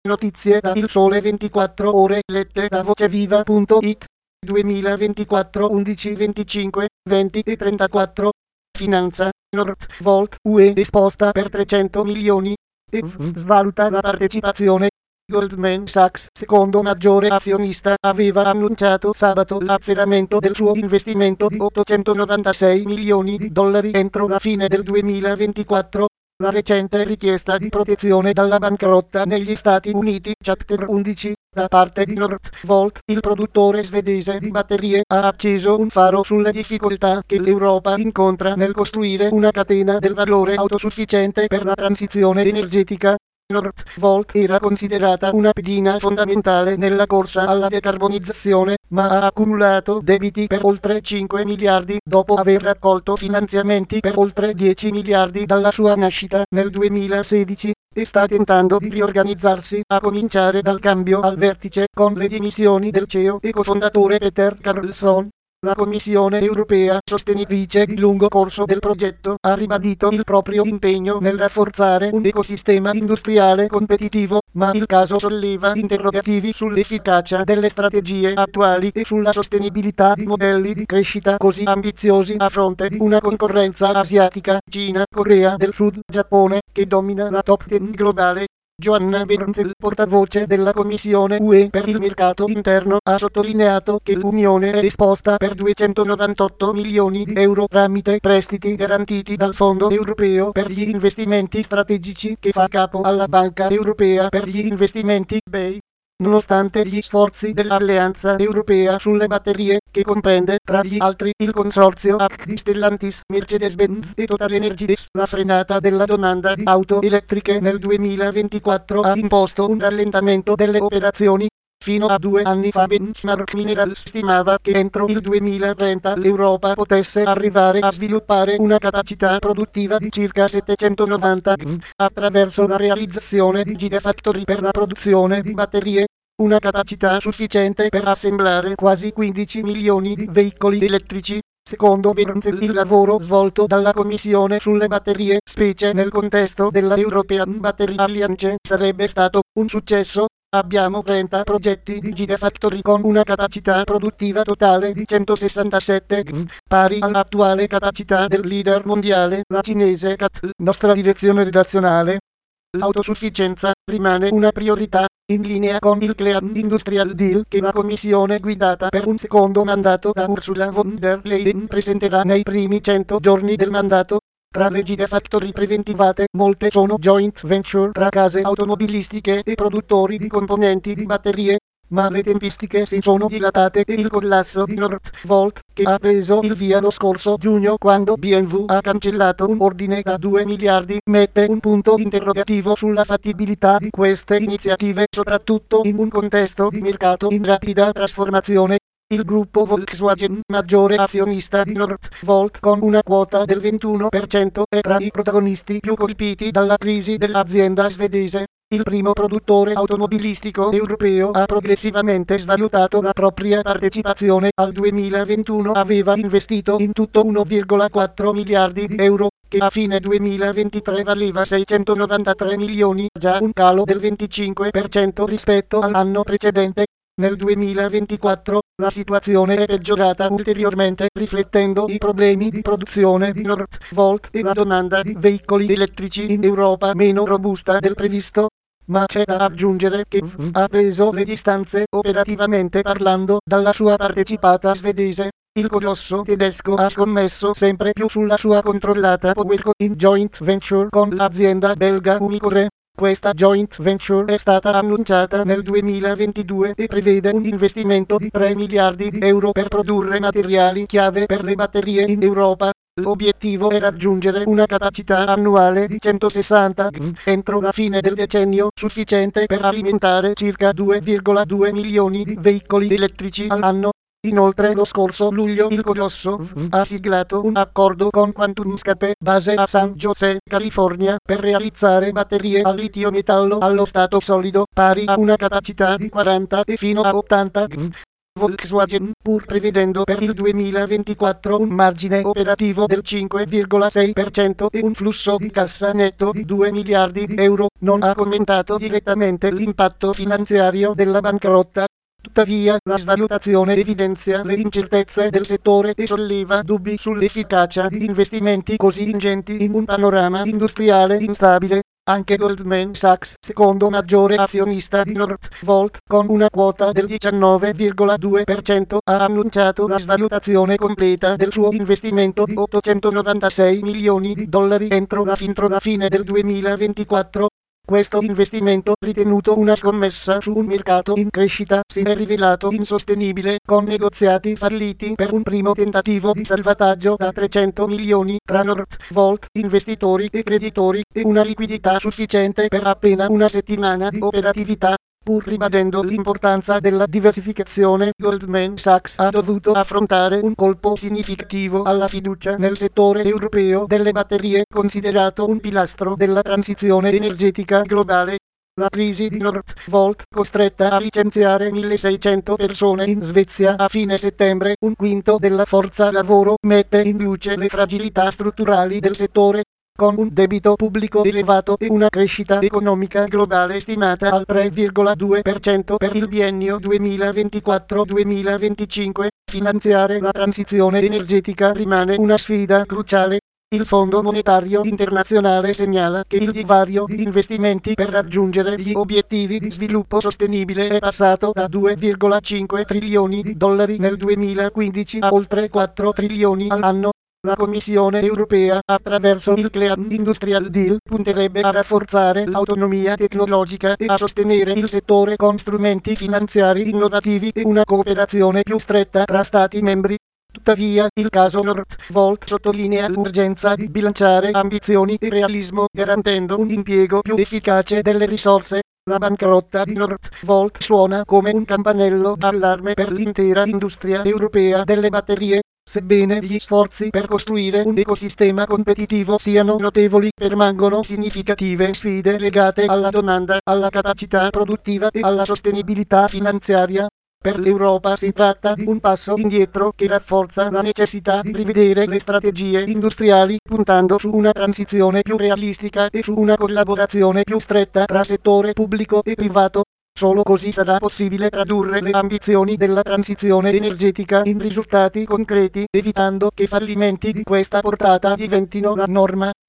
Notizie da Il Sole 24 Ore lette da voceviva.it 2024 11 25 20 e 34. Finanza. Northvolt UE esposta per 300 milioni. E svaluta la partecipazione. Goldman Sachs, secondo maggiore azionista, aveva annunciato sabato l'azzeramento del suo investimento di 896 milioni di dollari entro la fine del 2024. La recente richiesta di protezione dalla bancarotta negli Stati Uniti, Chapter 11, da parte di Northvolt, il produttore svedese di batterie, ha acceso un faro sulle difficoltà che l'Europa incontra nel costruire una catena del valore autosufficiente per la transizione energetica. Northvolt era considerata una pedina fondamentale nella corsa alla decarbonizzazione, ma ha accumulato debiti per oltre 5 miliardi dopo aver raccolto finanziamenti per oltre 10 miliardi dalla sua nascita nel 2016, e sta tentando di riorganizzarsi, a cominciare dal cambio al vertice con le dimissioni del CEO e cofondatore Peter Carlsson. La Commissione europea, sostenitrice di lungo corso del progetto, ha ribadito il proprio impegno nel rafforzare un ecosistema industriale competitivo, ma il caso solleva interrogativi sull'efficacia delle strategie attuali e sulla sostenibilità di modelli di crescita così ambiziosi a fronte di una concorrenza asiatica, Cina, Corea del Sud, Giappone, che domina la top 10 globale. Joanna Burns, il portavoce della Commissione UE per il mercato interno, ha sottolineato che l'Unione è esposta per 298 milioni di euro tramite prestiti garantiti dal Fondo europeo per gli investimenti strategici che fa capo alla Banca europea per gli investimenti BEI. Nonostante gli sforzi dell'Alleanza Europea sulle batterie, che comprende tra gli altri il consorzio AC di Stellantis, Mercedes-Benz e TotalEnergies, la frenata della domanda di auto elettriche nel 2024 ha imposto un rallentamento delle operazioni. Fino a 2 anni fa Benchmark Minerals stimava che entro il 2030 l'Europa potesse arrivare a sviluppare una capacità produttiva di circa 790 GW attraverso la realizzazione di gigafactory per la produzione di batterie, una capacità sufficiente per assemblare quasi 15 milioni di veicoli elettrici. Secondo Burns, il lavoro svolto dalla Commissione sulle batterie, specie nel contesto della European Battery Alliance, sarebbe stato un successo. Abbiamo 30 progetti di gigafactory con una capacità produttiva totale di 167 GW, pari all'attuale capacità del leader mondiale, la cinese CAT. Nostra direzione redazionale. L'autosufficienza rimane una priorità, in linea con il Clean Industrial Deal che la Commissione guidata per un secondo mandato da Ursula von der Leyen presenterà nei primi 100 giorni del mandato. Tra le gigafactory preventivate, molte sono joint venture tra case automobilistiche e produttori di componenti di batterie, ma le tempistiche si sono dilatate e il collasso di Northvolt, che ha preso il via lo scorso giugno quando BMW ha cancellato un ordine da 2 miliardi, mette un punto interrogativo sulla fattibilità di queste iniziative, soprattutto in un contesto di mercato in rapida trasformazione. Il gruppo Volkswagen, maggiore azionista di Northvolt con una quota del 21%, è tra i protagonisti più colpiti dalla crisi dell'azienda svedese. Il primo produttore automobilistico europeo ha progressivamente svalutato la propria partecipazione. Al 2021 aveva investito in tutto 1,4 miliardi di euro, che a fine 2023 valeva 693 milioni, già un calo del 25% rispetto all'anno precedente. Nel 2024, la situazione è peggiorata ulteriormente, riflettendo i problemi di produzione di Northvolt e la domanda di veicoli elettrici in Europa meno robusta del previsto. Ma c'è da aggiungere che ha preso le distanze, operativamente parlando, dalla sua partecipata svedese. Il colosso tedesco ha scommesso sempre più sulla sua controllata Powerco in joint venture con l'azienda belga Umicore. Questa joint venture è stata annunciata nel 2022 e prevede un investimento di 3 miliardi di euro per produrre materiali chiave per le batterie in Europa. L'obiettivo è raggiungere una capacità annuale di 160 GW entro la fine del decennio, sufficiente per alimentare circa 2,2 milioni di veicoli elettrici all'anno. Inoltre lo scorso luglio il colosso ha siglato un accordo con QuantumScape, base a San José, California, per realizzare batterie al litio metallo allo stato solido, pari a una capacità di 40 e fino a 80 GW. Volkswagen, pur prevedendo per il 2024 un margine operativo del 5,6% e un flusso di cassa netto di 2 miliardi di euro, non ha commentato direttamente l'impatto finanziario della bancarotta. Tuttavia, la svalutazione evidenzia le incertezze del settore e solleva dubbi sull'efficacia di investimenti così ingenti in un panorama industriale instabile. Anche Goldman Sachs, secondo maggiore azionista di Northvolt, con una quota del 19,2%, ha annunciato la svalutazione completa del suo investimento di 896 milioni di dollari entro la fine del 2024. Questo investimento, ritenuto una scommessa su un mercato in crescita, si è rivelato insostenibile, con negoziati falliti per un primo tentativo di salvataggio da 300 milioni tra Northvolt, investitori e creditori, e una liquidità sufficiente per appena una settimana di operatività. Pur ribadendo l'importanza della diversificazione, Goldman Sachs ha dovuto affrontare un colpo significativo alla fiducia nel settore europeo delle batterie, considerato un pilastro della transizione energetica globale. La crisi di Northvolt, costretta a licenziare 1600 persone in Svezia a fine settembre, un quinto della forza lavoro, mette in luce le fragilità strutturali del settore. Con un debito pubblico elevato e una crescita economica globale stimata al 3,2% per il biennio 2024-2025, finanziare la transizione energetica rimane una sfida cruciale. Il Fondo Monetario Internazionale segnala che il divario di investimenti per raggiungere gli obiettivi di sviluppo sostenibile è passato da 2,5 trilioni di dollari nel 2015 a oltre 4 trilioni all'anno. La Commissione europea, attraverso il Clean Industrial Deal, punterebbe a rafforzare l'autonomia tecnologica e a sostenere il settore con strumenti finanziari innovativi e una cooperazione più stretta tra Stati membri. Tuttavia, il caso Northvolt sottolinea l'urgenza di bilanciare ambizioni e realismo, garantendo un impiego più efficace delle risorse. La bancarotta di Northvolt suona come un campanello d'allarme per l'intera industria europea delle batterie. Sebbene gli sforzi per costruire un ecosistema competitivo siano notevoli, permangono significative sfide legate alla domanda, alla capacità produttiva e alla sostenibilità finanziaria. Per l'Europa si tratta di un passo indietro che rafforza la necessità di rivedere le strategie industriali, puntando su una transizione più realistica e su una collaborazione più stretta tra settore pubblico e privato. Solo così sarà possibile tradurre le ambizioni della transizione energetica in risultati concreti, evitando che fallimenti di questa portata diventino la norma.